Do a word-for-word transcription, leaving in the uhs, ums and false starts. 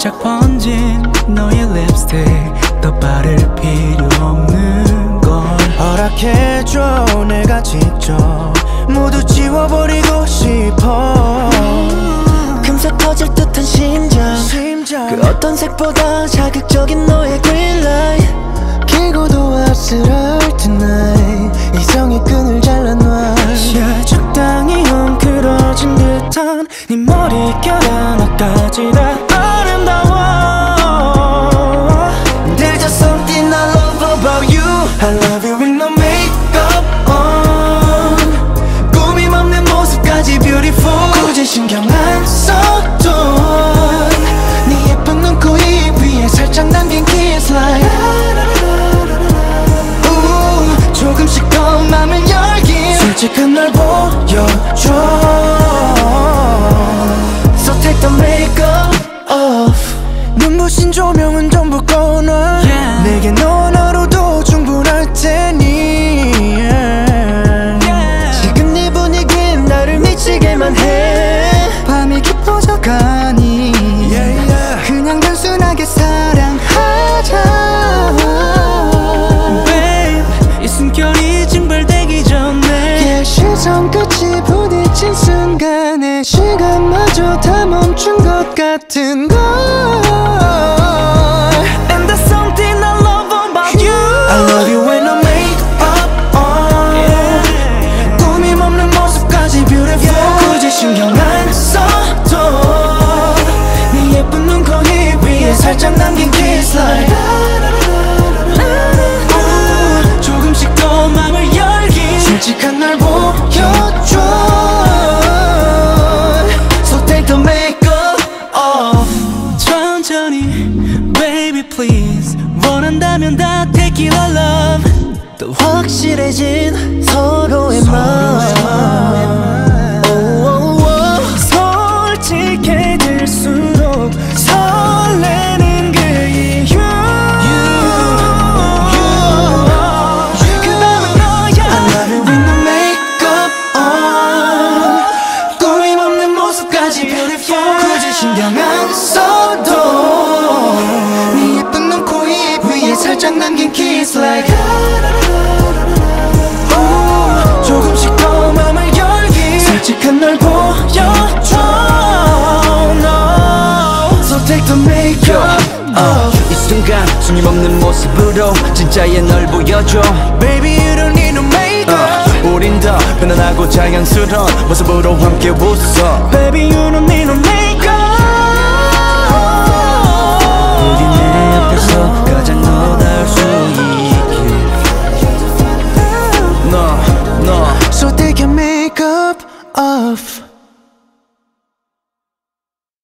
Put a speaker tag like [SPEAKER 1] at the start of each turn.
[SPEAKER 1] 살짝 번진 너의 립스틱 더 바를 필요 없는 걸
[SPEAKER 2] 허락해줘 내가 직접 모두 지워버리고 싶어
[SPEAKER 3] 금세 터질 듯한 심장, 심장. 그 어떤 색보다 자극적인 너의 green light 길고도 아슬할 tonight 이성의 끈을 잘라놔
[SPEAKER 1] yeah, 적당히 헝클어진 듯한 네 머릿결 하나까지 다 아름다워
[SPEAKER 2] There's just something I love about you I love you with no makeup on 꾸밈 없는 모습까지 beautiful 굳이 신경 안 써도 네 예쁜 눈, 코, 입 위에 살짝 남긴 kiss like 우 조금씩 더 맘을 열기 솔직한 널 보여줘 So take the makeup off 눈부신 조명은 전부 꺼놔 yeah. 내게 넌 하루도 충분할 테니 yeah. Yeah. 지금 네 분위기는 나를 미치게만 해 밤이 깊어져가니 yeah, yeah. 그냥 단순하게 사랑하자
[SPEAKER 1] Babe 이 숨결이 징벌되기 전에
[SPEAKER 2] yeah, 시선 끝이 부딪힌 순간에 시간마저 다 멈춘 것 같은 걸
[SPEAKER 1] And there's something I love about you
[SPEAKER 2] I love you when I make up on yeah. 꾸밈 없는 모습까지 beautiful yeah. 굳이 신경 안 써도 네 예쁜 눈, 코, 입 위에 살짝 남긴 kiss like 우 조금씩 더 맘을 열기 솔직한 날 보여줘 So take the makeup off
[SPEAKER 1] 천천히 baby please 원한다면 다 take it all love
[SPEAKER 3] 더 확실해진 서로의 마음
[SPEAKER 1] 솔직해질수록 설레는 그 이유 그 밤은 너야
[SPEAKER 2] I love you with no makeup on 꾸밈 없는 모습까지 beautiful 굳이 신경 안 써도 네 예쁜 눈, 코, 입 위에 살짝 남긴 kiss like 우 조금씩 더 맘을 열기 솔직한 널 보여줘 no. So take the makeup off
[SPEAKER 4] 이 순간 숨김없는 모습으로 진짜의 널 보여줘
[SPEAKER 2] Baby you don't need no makeup
[SPEAKER 4] uh, 우린 더 편안하고 자연스러운 모습으로 함께 웃어
[SPEAKER 1] Baby you don't need no makeup
[SPEAKER 4] 우리 내 옆에서 가장 너다울 수 있게
[SPEAKER 2] No, no So take your makeup off